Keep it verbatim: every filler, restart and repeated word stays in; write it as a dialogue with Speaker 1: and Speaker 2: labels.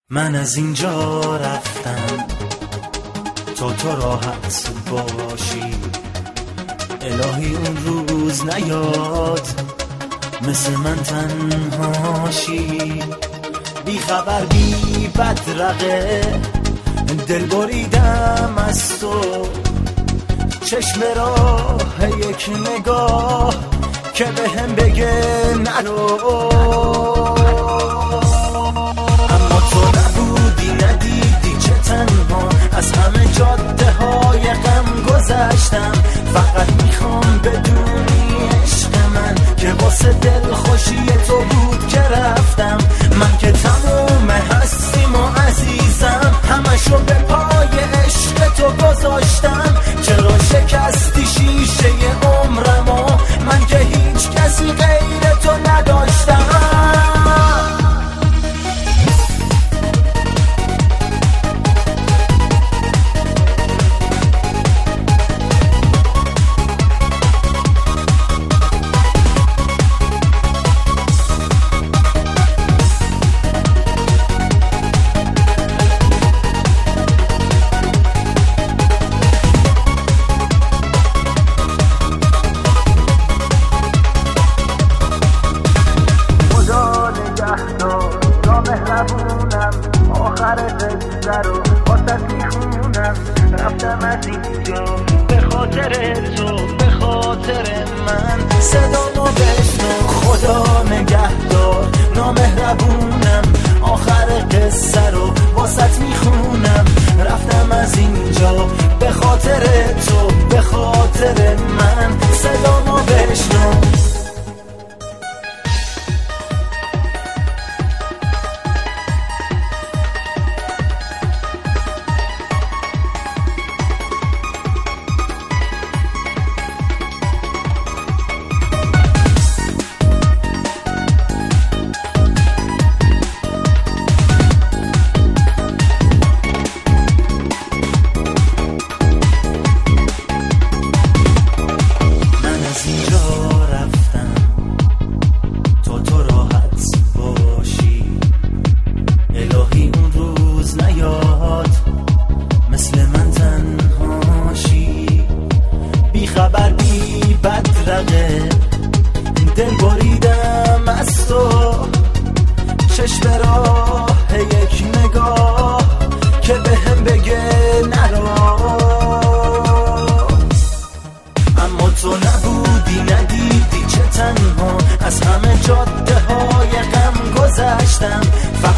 Speaker 1: من از اینجا رفتم تا تو راحت باشی، الهی اون روز نیاد مثل من تنهاشی. بی خبر بی بدرقه دل بریدم از تو، چشم راه یک نگاه که به هم بگه نرو. اما تو نبودی، ندیدی چه تنها از همه جاده های غم گذشتم. فقط میخوام بدونی عشق من که واسه دل خوشی تو بود که رفتم. من که تموم هستیم و عزیزم، همشو به پای عشق تو گذاشتم. چرا شکستی شیشه عمرمو، من که هیچ کسی غیر تو نداشتم. مهربونم آخر قصه رو واسه میخونم. رفتم از اینجا به خاطر تو، به خاطر من. صدامو بشنو خدا نگهدار، نامهربونم آخر قصه رو واسه میخونم. رفتم از اینجا به خاطر تو، به خاطر من. صدامو بشنو. خبر بی بدرقه دل بریدم از تو، چشم راه یک نگاه که به هم بگه نرو. اما تو نبودی، ندیدی چه تنها از همه جاده های غم گذشتم.